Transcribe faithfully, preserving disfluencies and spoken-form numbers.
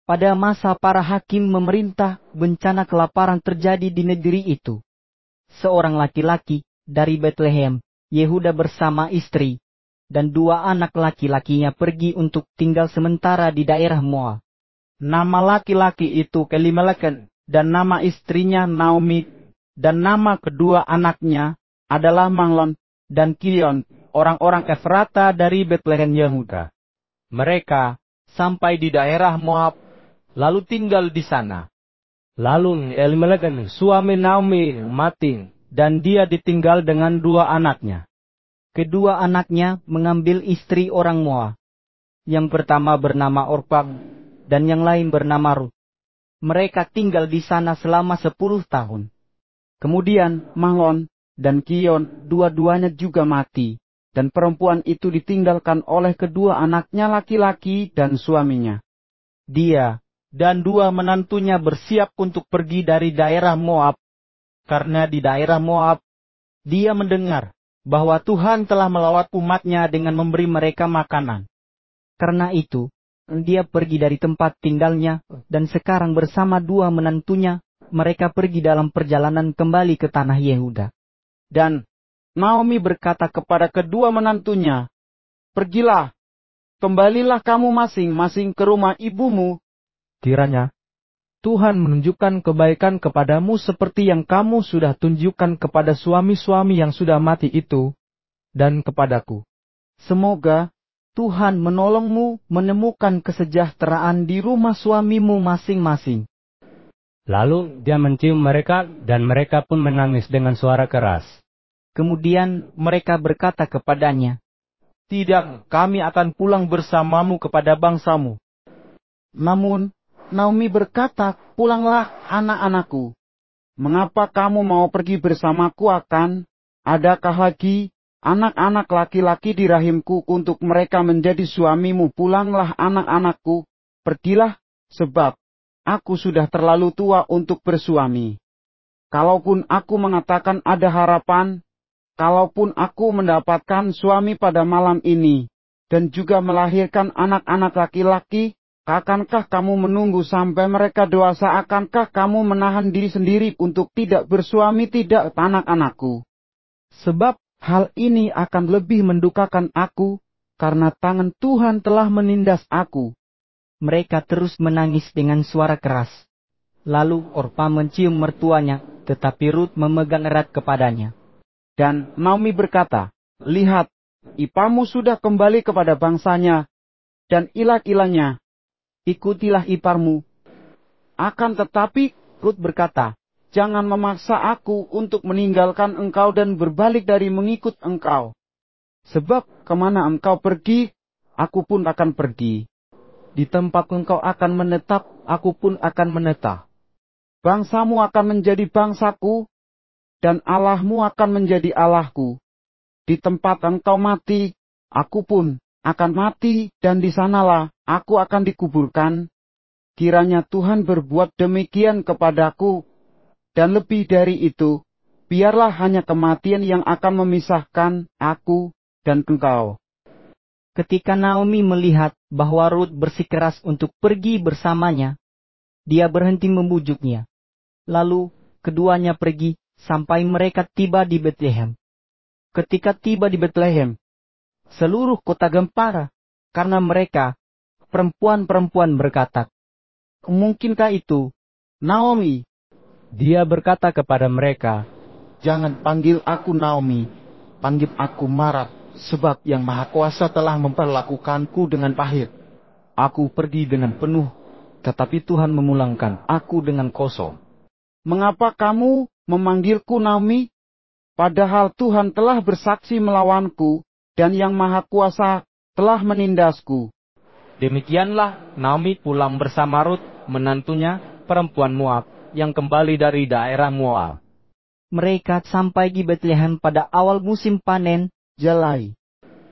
Pada masa para hakim memerintah, bencana kelaparan terjadi di negeri itu. Seorang laki-laki dari Betlehem, Yehuda bersama istri dan dua anak laki-lakinya pergi untuk tinggal sementara di daerah Moab. Nama laki-laki itu Elimelek dan nama istrinya Naomi, dan nama kedua anaknya adalah Mahlon dan Kilion, orang-orang Efrata dari Betlehem Yehuda. Mereka sampai di daerah Moab, lalu tinggal di sana. Lalu Elimelek suami Naomi mati, dan dia ditinggal dengan dua anaknya. Kedua anaknya mengambil istri orang Moab. Yang pertama bernama Orpa, dan yang lain bernama Rut. Mereka tinggal di sana selama sepuluh tahun. Kemudian Mahlon dan Kilion dua-duanya juga mati, dan perempuan itu ditinggalkan oleh kedua anaknya laki-laki dan suaminya. Dia dan dua menantunya bersiap untuk pergi dari daerah Moab, karena di daerah Moab dia mendengar bahwa Tuhan telah melawat umatnya dengan memberi mereka makanan. Karena itu, dia pergi dari tempat tinggalnya, dan sekarang bersama dua menantunya, mereka pergi dalam perjalanan kembali ke tanah Yehuda. Dan Naomi berkata kepada kedua menantunya, "Pergilah, kembalilah kamu masing-masing ke rumah ibumu. Kiranya Tuhan menunjukkan kebaikan kepadamu seperti yang kamu sudah tunjukkan kepada suami-suami yang sudah mati itu, dan kepadaku. Semoga Tuhan menolongmu menemukan kesejahteraan di rumah suamimu masing-masing." Lalu dia mencium mereka, dan mereka pun menangis dengan suara keras. Kemudian mereka berkata kepadanya, "Tidak, kami akan pulang bersamamu kepada bangsamu." Namun Naomi berkata, "Pulanglah anak-anakku. Mengapa kamu mau pergi bersamaku akan? Adakah lagi anak-anak laki-laki di rahimku untuk mereka menjadi suamimu? Pulanglah anak-anakku, pergilah, sebab aku sudah terlalu tua untuk bersuami. Kalaupun aku mengatakan ada harapan, kalaupun aku mendapatkan suami pada malam ini, dan juga melahirkan anak-anak laki-laki, akankah kamu menunggu sampai mereka dewasa? Akankah kamu menahan diri sendiri untuk tidak bersuami tidak anak-anakku? Sebab hal ini akan lebih mendukakan aku, karena tangan Tuhan telah menindas aku." Mereka terus menangis dengan suara keras. Lalu Orpa mencium mertuanya, tetapi Rut memegang erat kepadanya. Dan Naomi berkata, "Lihat, ipamu sudah kembali kepada bangsanya, dan ilah-ilahnya. Ikutilah iparmu." Akan tetapi Rut berkata, "Jangan memaksa aku untuk meninggalkan engkau dan berbalik dari mengikut engkau. Sebab kemana engkau pergi, aku pun akan pergi. Di tempat engkau akan menetap, aku pun akan menetap. Bangsamu akan menjadi bangsaku, dan Allahmu akan menjadi Allahku. Di tempat engkau mati, aku pun akan mati, dan di sanalah aku akan dikuburkan. Kiranya Tuhan berbuat demikian kepadaku, dan lebih dari itu, biarlah hanya kematian yang akan memisahkan aku dan engkau." Ketika Naomi melihat bahwa Rut bersikeras untuk pergi bersamanya, dia berhenti membujuknya. Lalu keduanya pergi sampai mereka tiba di Betlehem. Ketika tiba di Betlehem, seluruh kota gempar, karena mereka, perempuan-perempuan berkata, "Mungkinkah itu Naomi?" Dia berkata kepada mereka, "Jangan panggil aku Naomi, panggil aku Mara, sebab Yang Maha Kuasa telah memperlakukanku dengan pahit. Aku pergi dengan penuh, tetapi Tuhan memulangkan aku dengan kosong. Mengapa kamu memanggilku Naomi? Padahal Tuhan telah bersaksi melawanku, dan Yang Maha Kuasa telah menindasku." Demikianlah Naomi pulang bersama Rut, menantunya, perempuan Moab, yang kembali dari daerah Moab. Mereka sampai di Betlehem pada awal musim panen jelai.